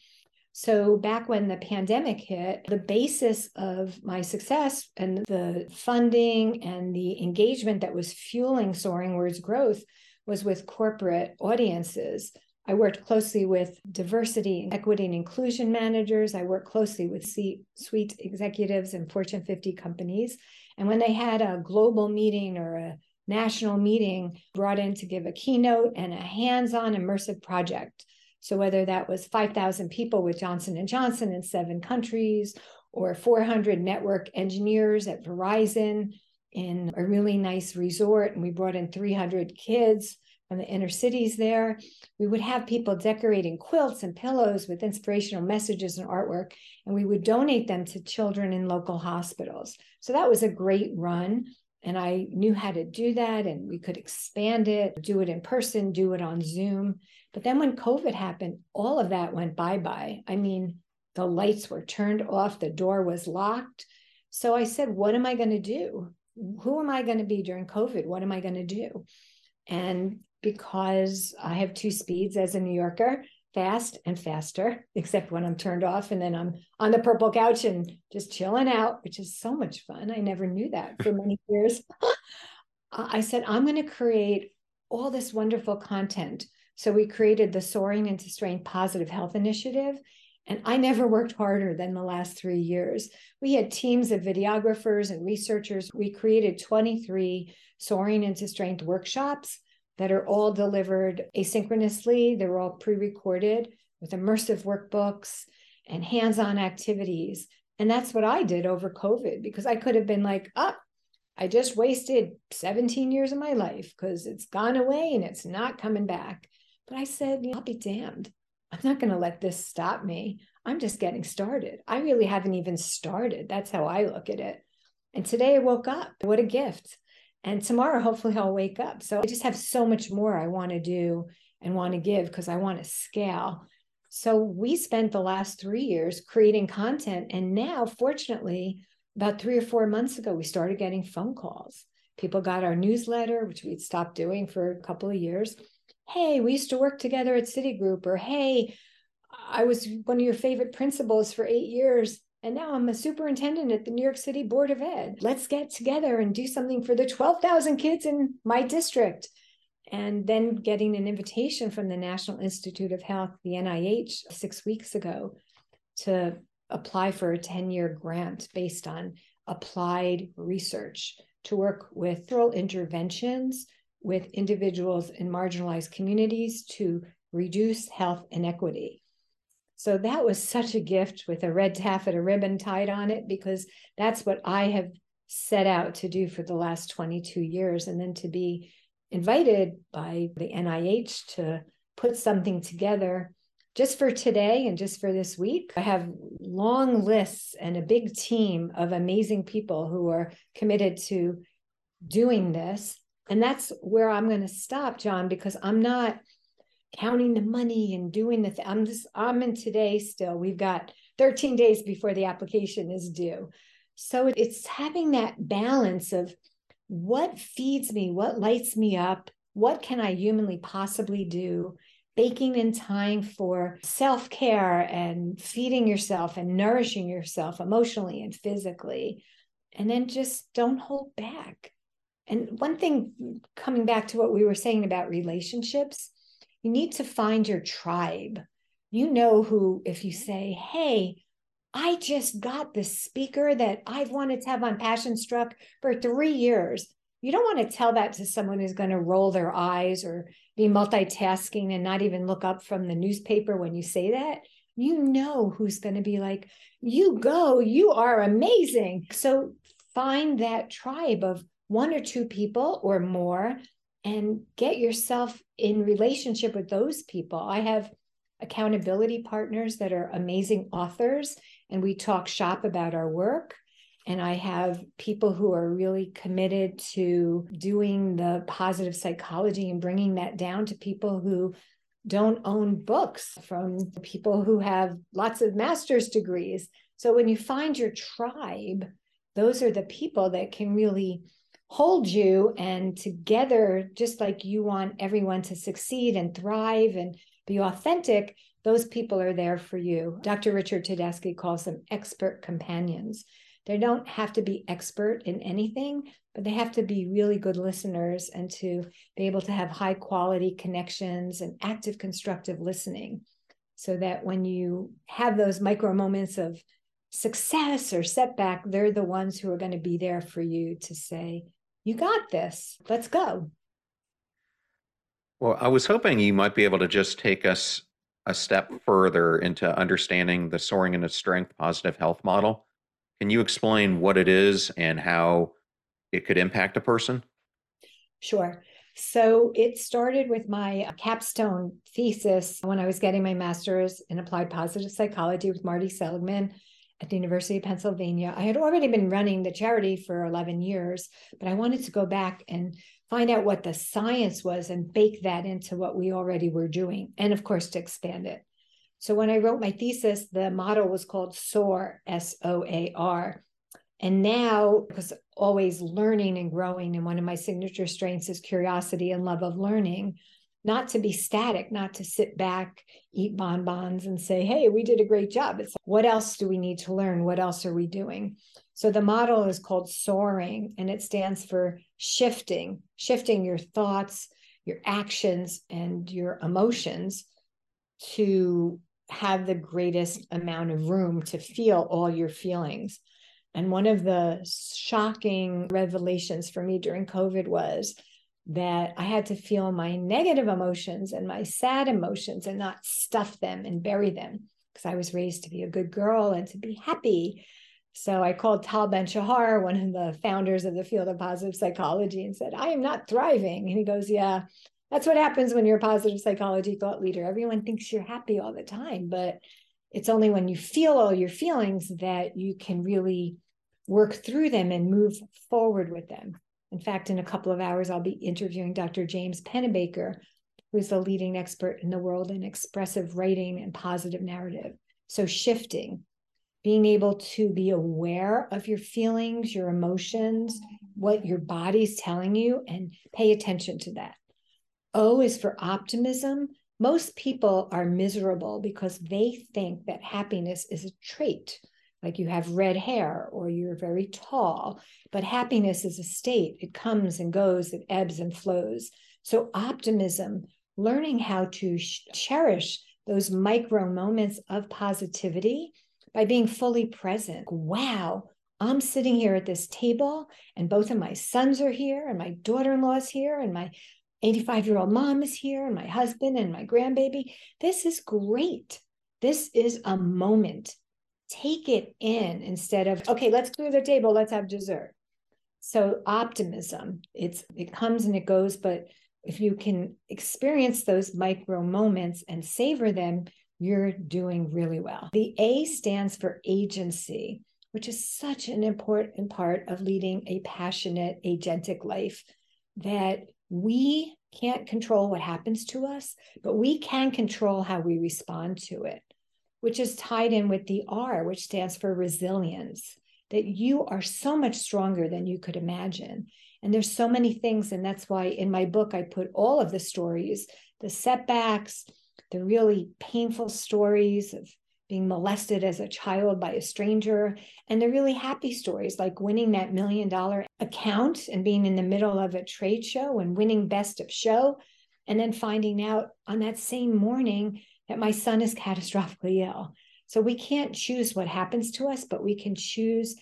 Speaker 2: So back when the pandemic hit, the basis of my success and the funding and the engagement that was fueling Soaring Words growth was with corporate audiences. I worked closely with diversity, equity, and inclusion managers. I worked closely with C-suite executives in Fortune 50 companies. And when they had a global meeting or a national meeting, brought in to give a keynote and a hands-on immersive project. So whether that was 5,000 people with Johnson & Johnson in 7 countries, or 400 network engineers at Verizon in a really nice resort, and we brought in 300 kids from the inner cities there. We would have people decorating quilts and pillows with inspirational messages and artwork, and we would donate them to children in local hospitals. So that was a great run. And I knew how to do that, and we could expand it, do it in person, do it on Zoom. But then when COVID happened, all of that went bye-bye. I mean, the lights were turned off, the door was locked. So I said, what am I going to do? Who am I going to be during COVID? What am I going to do? And because I have 2 speeds as a New Yorker, fast and faster, except when I'm turned off and then I'm on the purple couch and just chilling out, which is so much fun. I never knew that for many years. I said, I'm going to create all this wonderful content. So we created the Soaring into Strength Positive Health Initiative. And I never worked harder than the last 3 years. We had teams of videographers and researchers. We created 23 Soaring into Strength workshops that are all delivered asynchronously. They were all pre-recorded with immersive workbooks and hands-on activities. And that's what I did over COVID, because I could have been like, I just wasted 17 years of my life because it's gone away and it's not coming back. But I said, I'll be damned. I'm not going to let this stop me. I'm just getting started. I really haven't even started. That's how I look at it. And today I woke up. What a gift. And tomorrow, hopefully I'll wake up. So I just have so much more I want to do and want to give because I want to scale. So we spent the last 3 years creating content. And now, fortunately, about 3 or 4 months ago, we started getting phone calls. People got our newsletter, which we'd stopped doing for a couple of years. Hey, we used to work together at Citigroup, or hey, I was one of your favorite principals for 8 years, and now I'm a superintendent at the New York City Board of Ed. Let's get together and do something for the 12,000 kids in my district. And then getting an invitation from the National Institute of Health, the NIH, 6 weeks ago to apply for a 10-year grant based on applied research to work with rural interventions with individuals in marginalized communities to reduce health inequity. So that was such a gift, with a red taffeta ribbon tied on it, because that's what I have set out to do for the last 22 years. And then to be invited by the NIH to put something together just for today and just for this week. I have long lists and a big team of amazing people who are committed to doing this. And that's where I'm going to stop, John, because I'm not counting the money and doing the thing. I'm in today still. We've got 13 days before the application is due. So it's having that balance of what feeds me, what lights me up, what can I humanly possibly do, baking in time for self-care and feeding yourself and nourishing yourself emotionally and physically. And then just don't hold back. And one thing, coming back to what we were saying about relationships, you need to find your tribe. You know who, if you say, hey, I just got the speaker that I've wanted to have on Passion Struck for 3 years. You don't want to tell that to someone who's going to roll their eyes or be multitasking and not even look up from the newspaper when you say that. You know who's going to be like, you go, you are amazing. So find that tribe of one or two people or more and get yourself in relationship with those people. I have accountability partners that are amazing authors, and we talk shop about our work. And I have people who are really committed to doing the positive psychology and bringing that down to people who don't own books, from people who have lots of master's degrees. So when you find your tribe, those are the people that can really hold you, and together, just like you want everyone to succeed and thrive and be authentic, those people are there for you. Dr. Richard Tedeschi calls them expert companions. They don't have to be expert in anything, but they have to be really good listeners and to be able to have high quality connections and active constructive listening, so that when you have those micro moments of success or setback, they're the ones who are going to be there for you to say, you got this, let's go.
Speaker 1: Well, I was hoping you might be able to just take us a step further into understanding the Soaring into Strength positive health model. Can you explain what it is and how it could impact a person?
Speaker 2: Sure. So it started with my capstone thesis when I was getting my master's in applied positive psychology with Marty Seligman at the University of Pennsylvania. I had already been running the charity for 11 years, but I wanted to go back and find out what the science was and bake that into what we already were doing, and of course, to expand it. So when I wrote my thesis, the motto was called SOAR, SOAR. And now, because always learning and growing, and one of my signature strengths is curiosity and love of learning, not to be static, not to sit back, eat bonbons and say, hey, we did a great job. It's like, what else do we need to learn? What else are we doing? So the model is called Soaring, and it stands for shifting your thoughts, your actions, and your emotions to have the greatest amount of room to feel all your feelings. And one of the shocking revelations for me during COVID was that I had to feel my negative emotions and my sad emotions and not stuff them and bury them, because I was raised to be a good girl and to be happy. So I called Tal Ben-Shahar, one of the founders of the field of positive psychology, and said, I am not thriving. And he goes, yeah, that's what happens when you're a positive psychology thought leader. Everyone thinks you're happy all the time, but it's only when you feel all your feelings that you can really work through them and move forward with them. In fact, in a couple of hours, I'll be interviewing Dr. James Pennebaker, who's the leading expert in the world in expressive writing and positive narrative. So shifting, being able to be aware of your feelings, your emotions, what your body's telling you, and pay attention to that. O is for optimism. Most people are miserable because they think that happiness is a trait, like you have red hair or you're very tall, but happiness is a state. It comes and goes, it ebbs and flows. So optimism, learning how to cherish those micro moments of positivity by being fully present. Wow, I'm sitting here at this table and both of my sons are here and my daughter-in-law is here and my 85-year-old mom is here and my husband and my grandbaby. This is great. This is a moment. Take it in instead of, okay, let's clear the table, let's have dessert. So optimism, it comes and it goes, but if you can experience those micro moments and savor them, you're doing really well. The A stands for agency, which is such an important part of leading a passionate, agentic life, that we can't control what happens to us, but we can control how we respond to it, which is tied in with the R, which stands for resilience, that you are so much stronger than you could imagine. And there's so many things. And that's why in my book, I put all of the stories, the setbacks, the really painful stories of being molested as a child by a stranger, and the really happy stories like winning that $1 million account and being in the middle of a trade show and winning best of show, and then finding out on that same morning that my son is catastrophically ill. So we can't choose what happens to us, but we can choose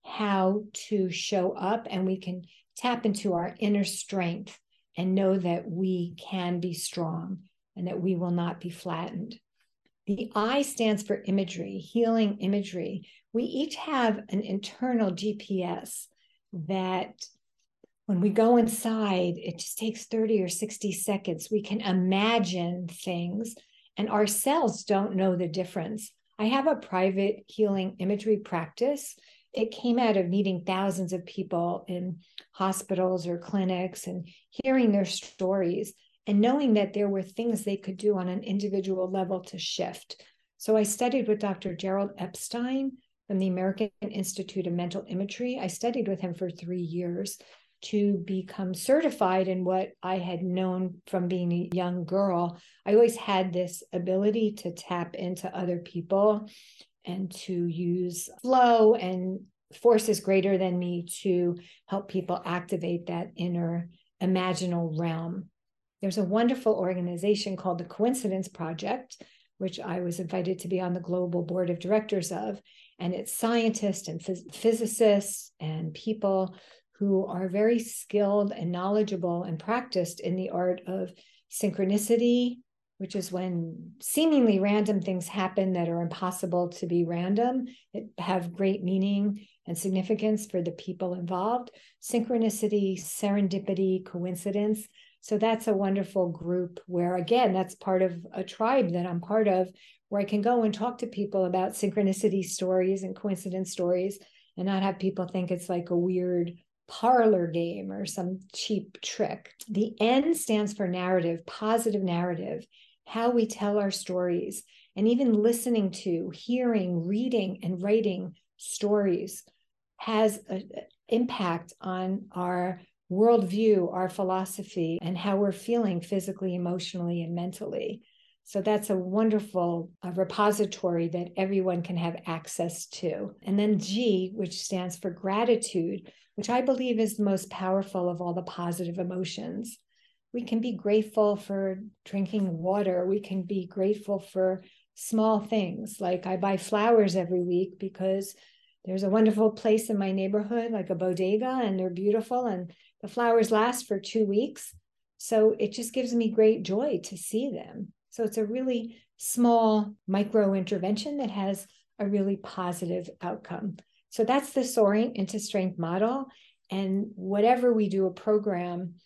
Speaker 2: how to show up, and we can tap into our inner strength and know that we can be strong and that we will not be flattened. The I stands for imagery, healing imagery. We each have an internal GPS that when we go inside, it just takes 30 or 60 seconds. We can imagine things, and our cells don't know the difference. I have a private healing imagery practice. It came out of meeting thousands of people in hospitals or clinics and hearing their stories and knowing that there were things they could do on an individual level to shift. So I studied with Dr. Gerald Epstein from the American Institute of Mental Imagery. I studied with him for 3 years to become certified in what I had known from being a young girl. I always had this ability to tap into other people and to use flow and forces greater than me to help people activate that inner imaginal realm. There's a wonderful organization called the Coincidence Project, which I was invited to be on the global board of directors of. And it's scientists and physicists and people who are very skilled and knowledgeable and practiced in the art of synchronicity, which is when seemingly random things happen that are impossible to be random, that have great meaning and significance for the people involved. Synchronicity, serendipity, coincidence. So that's a wonderful group where, again, that's part of a tribe that I'm part of, where I can go and talk to people about synchronicity stories and coincidence stories and not have people think it's like a weird parlor game or some cheap trick. The N stands for narrative, positive narrative, how we tell our stories, and even listening to, hearing, reading, and writing stories has an impact on our worldview, our philosophy, and how we're feeling physically, emotionally, and mentally. So that's a wonderful repository that everyone can have access to. And then G, which stands for gratitude, which I believe is the most powerful of all the positive emotions. We can be grateful for drinking water. We can be grateful for small things. Like I buy flowers every week because there's a wonderful place in my neighborhood, like a bodega, and they're beautiful, and the flowers last for 2 weeks. So it just gives me great joy to see them. So it's a really small micro intervention that has a really positive outcome. So that's the Soaring into Strength model. And whatever we do a program,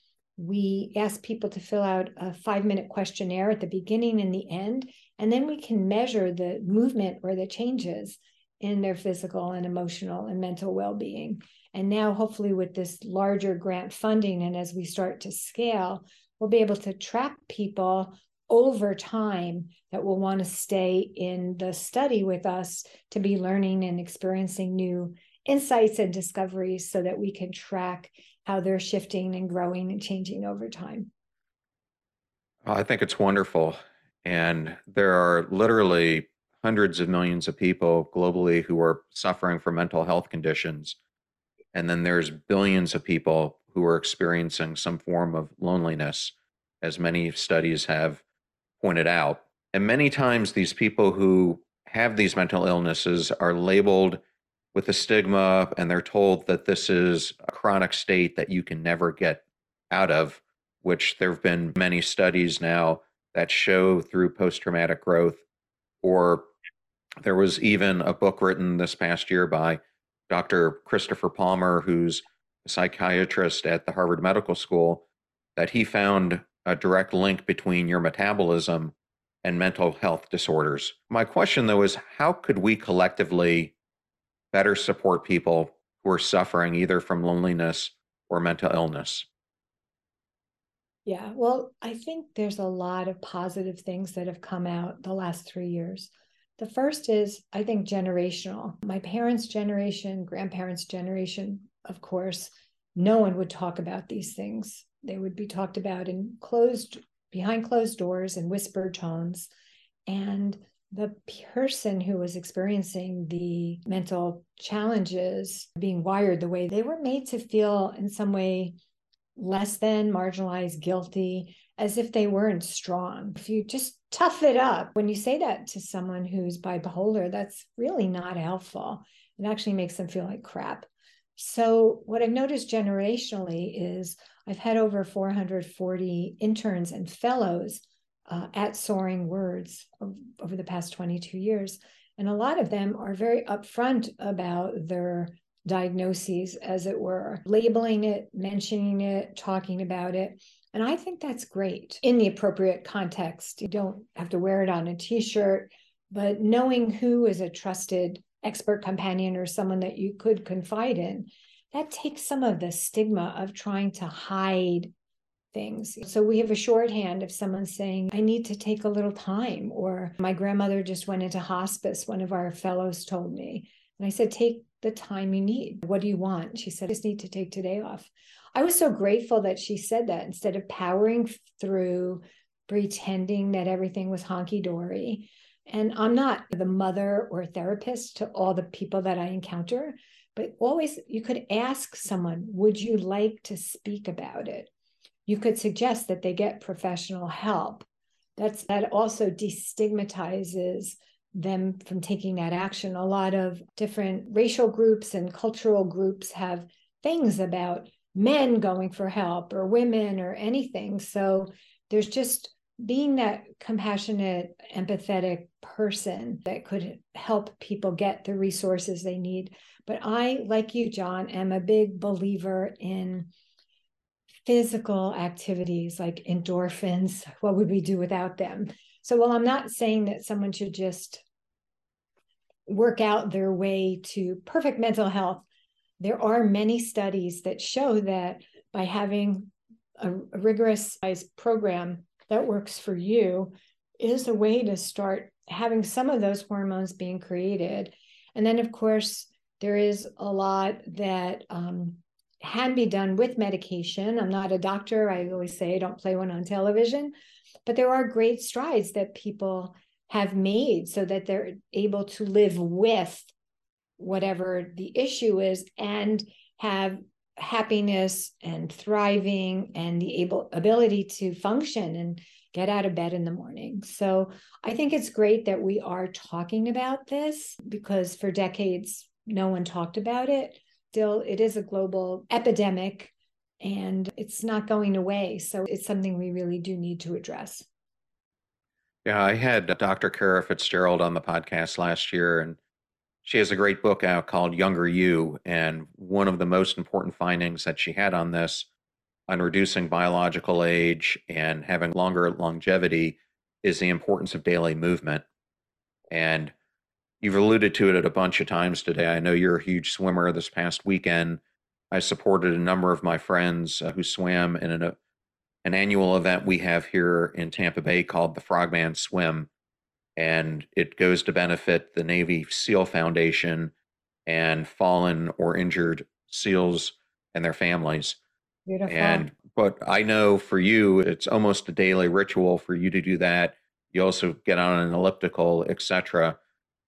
Speaker 2: we ask people to fill out a 5-minute questionnaire at the beginning and the end, and then we can measure the movement or the changes in their physical and emotional and mental well-being. And now, hopefully, with this larger grant funding, and as we start to scale, we'll be able to track people over time that will want to stay in the study with us to be learning and experiencing new insights and discoveries so that we can track how they're shifting and growing and changing over time.
Speaker 1: I think it's wonderful. And there are literally hundreds of millions of people globally who are suffering from mental health conditions. And then there's billions of people who are experiencing some form of loneliness, as many studies have pointed out. And many times these people who have these mental illnesses are labeled with a stigma, and they're told that this is a chronic state that you can never get out of, which there have been many studies now that show through post-traumatic growth. Or there was even a book written this past year by Dr. Christopher Palmer, who's a psychiatrist at the Harvard Medical School, that he found a direct link between your metabolism and mental health disorders. My question, though, is how could we collectively better support people who are suffering either from loneliness or mental illness?
Speaker 2: Yeah, well, I think there's a lot of positive things that have come out the last 3 years. The first is, I think, generational. My parents' generation, grandparents' generation, of course, no one would talk about these things. They would be talked about behind closed doors in whispered tones. And the person who was experiencing the mental challenges, being wired the way they were made to feel in some way less than, marginalized, guilty, as if they weren't strong. If you just tough it up, when you say that to someone who's bipolar, that's really not helpful. It actually makes them feel like crap. So what I've noticed generationally is I've had over 440 interns and fellows at Soaring Words over the past 22 years. And a lot of them are very upfront about their diagnoses, as it were, labeling it, mentioning it, talking about it. And I think that's great in the appropriate context. You don't have to wear it on a t-shirt, but knowing who is a trusted expert companion or someone that you could confide in, that takes some of the stigma of trying to hide things. So we have a shorthand of someone saying, I need to take a little time, or my grandmother just went into hospice, one of our fellows told me. And I said, take the time you need. What do you want? She said, I just need to take today off. I was so grateful that she said that instead of powering through, pretending that everything was honky-dory. And I'm not the mother or therapist to all the people that I encounter, but always you could ask someone, would you like to speak about it? You could suggest that they get professional help. That also destigmatizes them from taking that action. A lot of different racial groups and cultural groups have things about men going for help or women or anything. So there's just being that compassionate, empathetic person that could help people get the resources they need. But I, like you, John, am a big believer in physical activities like endorphins. What would we do without them? So while I'm not saying that someone should just work out their way to perfect mental health, there are many studies that show that by having a rigorous program that works for you is a way to start having some of those hormones being created. And then, of course, there is a lot that can be done with medication. I'm not a doctor. I always say don't play one on television, but there are great strides that people have made so that they're able to live with whatever the issue is and have happiness and thriving and the ability to function and get out of bed in the morning. So I think it's great that we are talking about this, because for decades, no one talked about it. Still, it is a global epidemic and it's not going away. So it's something we really do need to address.
Speaker 1: Yeah, I had Dr. Kara Fitzgerald on the podcast last year, and she has a great book out called Younger You. And one of the most important findings that she had on this, on reducing biological age and having longer longevity, is the importance of daily movement. And you've alluded to it a bunch of times today. I know you're a huge swimmer. This past weekend, I supported a number of my friends who swam in an annual event we have here in Tampa Bay called the Frogman Swim. And it goes to benefit the Navy SEAL Foundation and fallen or injured SEALs and their families.
Speaker 2: Beautiful.
Speaker 1: But I know for you, it's almost a daily ritual for you to do that. You also get on an elliptical, etc.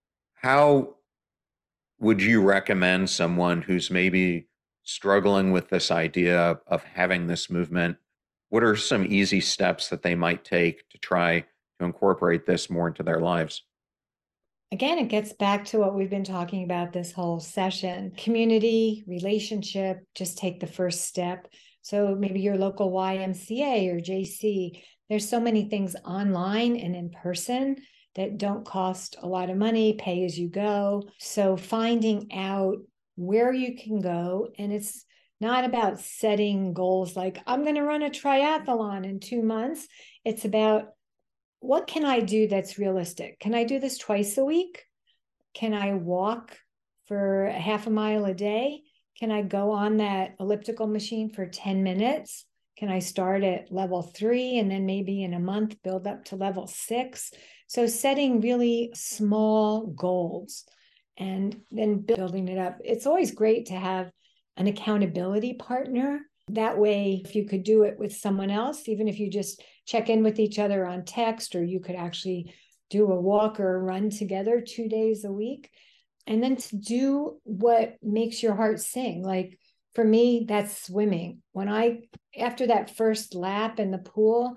Speaker 1: How would you recommend someone who's maybe struggling with this idea of having this movement? What are some easy steps that they might take to try to incorporate this more into their lives?
Speaker 2: Again, it gets back to what we've been talking about this whole session: community, relationship, just take the first step. So maybe your local YMCA or JC, there's so many things online and in person that don't cost a lot of money, pay as you go. So finding out where you can go, and it's not about setting goals like I'm going to run a triathlon in 2 months. It's about, what can I do that's realistic? Can I do this twice a week? Can I walk for a half a mile a day? Can I go on that elliptical machine for 10 minutes? Can I start at level 3 and then maybe in a month build up to level 6? So setting really small goals and then building it up. It's always great to have an accountability partner. That way, if you could do it with someone else, even if you just check in with each other on text, or you could actually do a walk or a run together 2 days a week. And then to do what makes your heart sing. Like for me, that's swimming. After that first lap in the pool,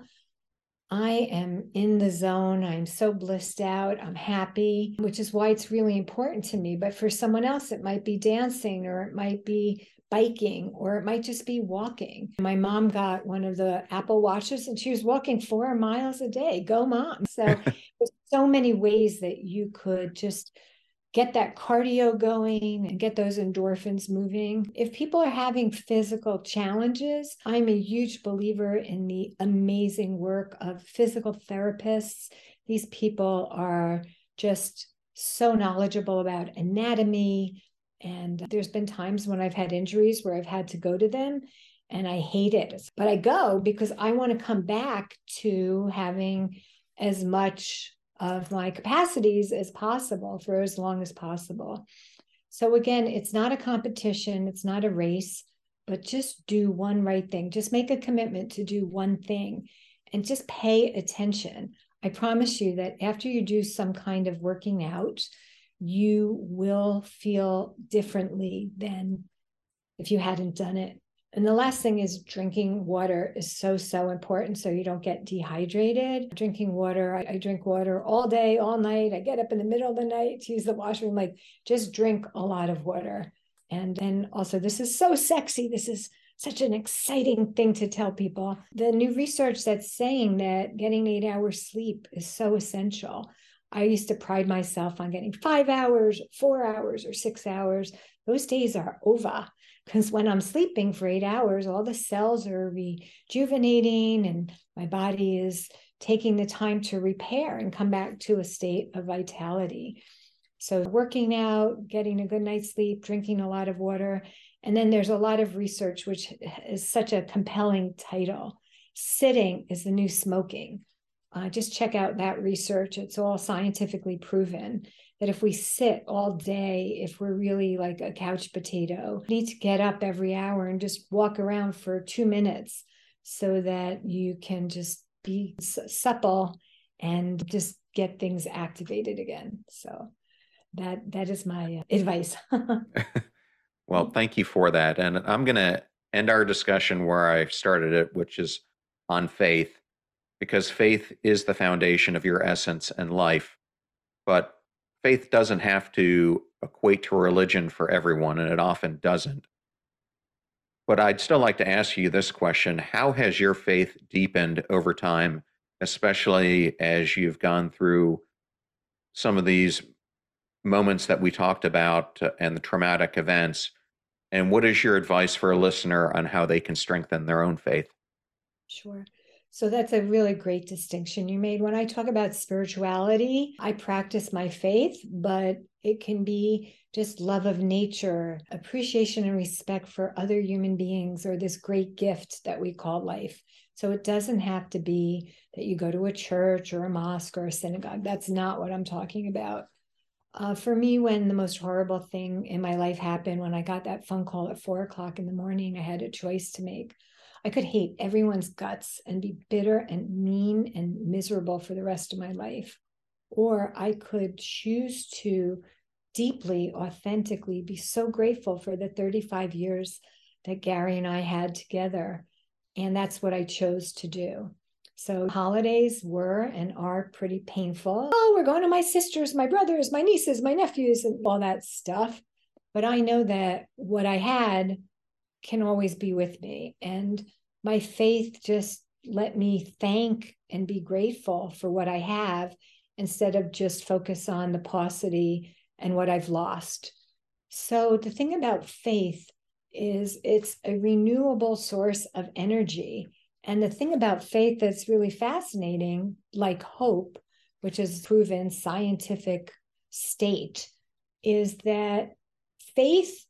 Speaker 2: I am in the zone. I'm so blissed out. I'm happy, which is why it's really important to me. But for someone else, it might be dancing, or it might be biking, or it might just be walking. My mom got one of the Apple Watches and she was walking 4 miles a day. Go, mom. So there's so many ways that you could just get that cardio going and get those endorphins moving. If people are having physical challenges, I'm a huge believer in the amazing work of physical therapists. These people are just so knowledgeable about anatomy. And there's been times when I've had injuries where I've had to go to them, and I hate it. But I go because I want to come back to having as much of my capacities as possible for as long as possible. So again, it's not a competition, it's not a race, but just do one right thing. Just make a commitment to do one thing and just pay attention. I promise you that after you do some kind of working out, you will feel differently than if you hadn't done it. And the last thing is drinking water is so, so important so you don't get dehydrated. Drinking water, I drink water all day, all night. I get up in the middle of the night to use the washroom, like just drink a lot of water. And then also, this is so sexy. This is such an exciting thing to tell people. The new research that's saying that getting 8 hours sleep is so essential. I used to pride myself on getting 5 hours, 4 hours, or 6 hours. Those days are over. Because when I'm sleeping for 8 hours, all the cells are rejuvenating and my body is taking the time to repair and come back to a state of vitality. So working out, getting a good night's sleep, drinking a lot of water. And then there's a lot of research, which is such a compelling title. Sitting is the new smoking. Just check out that research. It's all scientifically proven that if we sit all day, if we're really like a couch potato, you need to get up every hour and just walk around for 2 minutes so that you can just be supple and just get things activated again. So that is my advice.
Speaker 1: Well, thank you for that. And I'm going to end our discussion where I started it, which is on faith, because faith is the foundation of your essence and life. But faith doesn't have to equate to religion for everyone, and it often doesn't. But I'd still like to ask you this question. How has your faith deepened over time, especially as you've gone through some of these moments that we talked about and the traumatic events? And what is your advice for a listener on how they can strengthen their own faith?
Speaker 2: Sure. So that's a really great distinction you made. When I talk about spirituality, I practice my faith, but it can be just love of nature, appreciation and respect for other human beings, or this great gift that we call life. So it doesn't have to be that you go to a church or a mosque or a synagogue. That's not what I'm talking about. For me, when the most horrible thing in my life happened, when I got that phone call at 4 o'clock in the morning, I had a choice to make. I could hate everyone's guts and be bitter and mean and miserable for the rest of my life. Or I could choose to deeply, authentically be so grateful for the 35 years that Gary and I had together. And that's what I chose to do. So holidays were and are pretty painful. Oh, we're going to my sisters, my brothers, my nieces, my nephews, and all that stuff. But I know that what I had can always be with me. And my faith just let me thank and be grateful for what I have instead of just focus on the paucity and what I've lost. So the thing about faith is it's a renewable source of energy. And the thing about faith that's really fascinating, like hope, which is proven scientific state, is that faith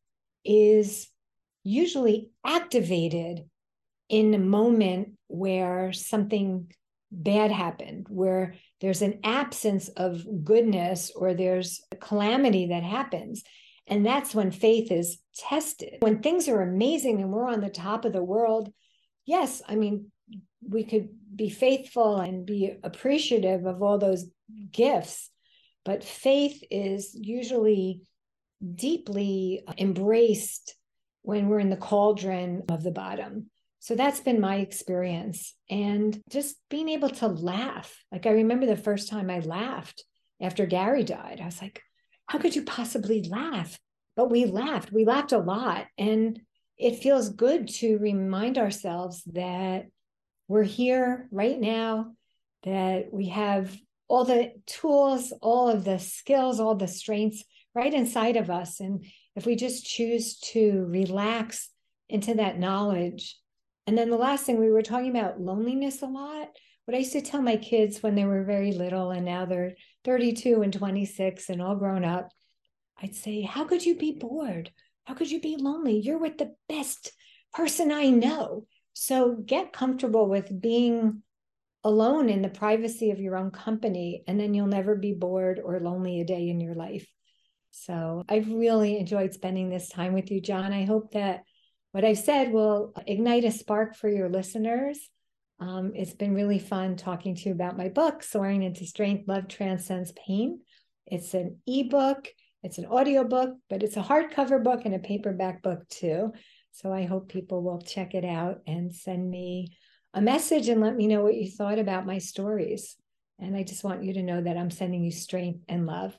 Speaker 2: is usually activated in a moment where something bad happened, where there's an absence of goodness or there's a calamity that happens. And that's when faith is tested. When things are amazing and we're on the top of the world, yes, I mean, we could be faithful and be appreciative of all those gifts, but faith is usually deeply embraced when we're in the cauldron of the bottom. So that's been my experience. And just being able to laugh. Like I remember the first time I laughed after Gary died. I was like, how could you possibly laugh? But we laughed. We laughed a lot. And it feels good to remind ourselves that we're here right now, that we have all the tools, all of the skills, all the strengths right inside of us. And if we just choose to relax into that knowledge. And then the last thing, we were talking about loneliness a lot. What I used to tell my kids when they were very little, and now they're 32 and 26 and all grown up, I'd say, how could you be bored? How could you be lonely? You're with the best person I know. So get comfortable with being alone in the privacy of your own company, and then you'll never be bored or lonely a day in your life. So I've really enjoyed spending this time with you, John. I hope that what I've said will ignite a spark for your listeners. It's been really fun talking to you about my book, Soaring into Strength, Love Transcends Pain. It's an ebook, it's an audiobook, but it's a hardcover book and a paperback book too. So I hope people will check it out and send me a message and let me know what you thought about my stories. And I just want you to know that I'm sending you strength and love.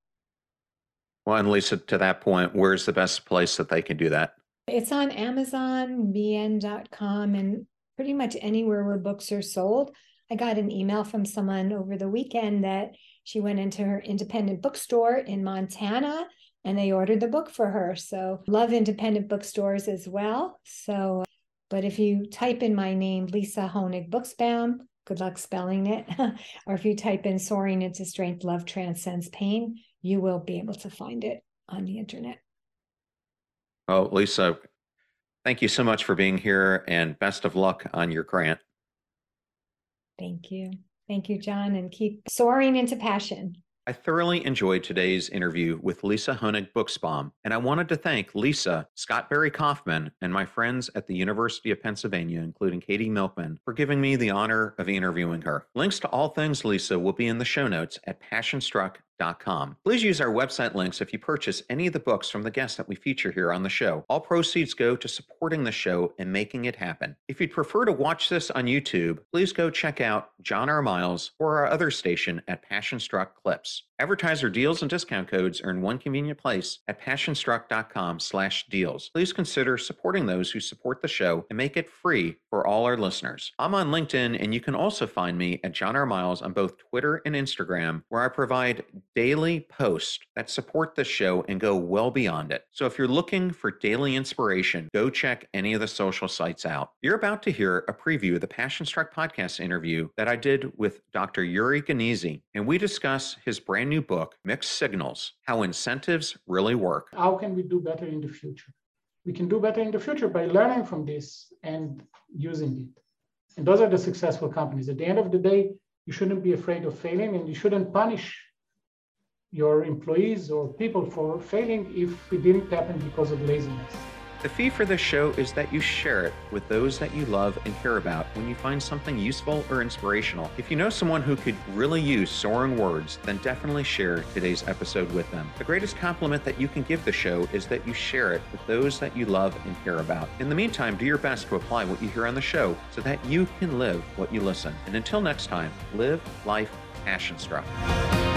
Speaker 1: Well, and Lisa, to that point, where's the best place that they can do that?
Speaker 2: It's on Amazon, VN.com, and pretty much anywhere where books are sold. I got an email from someone over the weekend that she went into her independent bookstore in Montana and they ordered the book for her. So love independent bookstores as well. So, but if you type in my name, Lisa Honig Buchsbaum, good luck spelling it. Or if you type in Soaring into Strength, Love Transcends Pain, you will be able to find it on the internet.
Speaker 1: Oh, Lisa, thank you so much for being here and best of luck on your grant.
Speaker 2: Thank you. Thank you, John, and keep soaring into passion.
Speaker 1: I thoroughly enjoyed today's interview with Lisa Honig Buchsbaum, and I wanted to thank Lisa, Scott Barry Kaufman, and my friends at the University of Pennsylvania, including Katie Milkman, for giving me the honor of interviewing her. Links to all things Lisa will be in the show notes at passionstruck.com. Please use our website links if you purchase any of the books from the guests that we feature here on the show. All proceeds go to supporting the show and making it happen. If you'd prefer to watch this on YouTube, please go check out John R. Miles or our other station at Passionstruck Clips. Advertiser deals and discount codes are in one convenient place at passionstruck.com/deals. Please consider supporting those who support the show and make it free for all our listeners. I'm on LinkedIn, and you can also find me at John R. Miles on both Twitter and Instagram, where I provide daily posts that support the show and go well beyond it. So if you're looking for daily inspiration, go check any of the social sites out. You're about to hear a preview of the Passion Struck podcast interview that I did with Dr. Yuri Gneezy, and we discuss his brand new book, Mixed Signals: How Incentives Really Work.
Speaker 3: How can we do better in the future? We can do better in the future by learning from this and using it. And those are the successful companies. At the end of the day, you shouldn't be afraid of failing, and you shouldn't punish your employees or people for failing if it didn't happen because of laziness.
Speaker 1: The fee for this show is that you share it with those that you love and care about when you find something useful or inspirational. If you know someone who could really use soaring words, then definitely share today's episode with them. The greatest compliment that you can give the show is that you share it with those that you love and care about. In the meantime, do your best to apply what you hear on the show so that you can live what you listen. And until next time, live life passion struck.